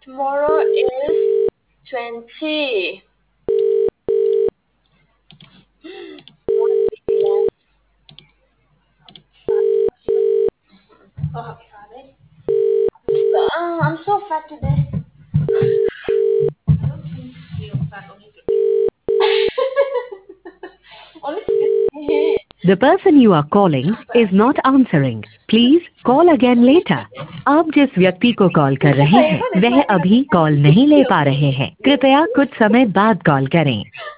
Tomorrow is 20. 1 week left. I'm so fat today. Only today. The person you are calling is not answering. Please call again later. आप जिस व्यक्ति को call कर रहे हैं वह अभी कॉल नहीं ले पा रहे हैं। कृपया कुछ समय बाद कॉल करें।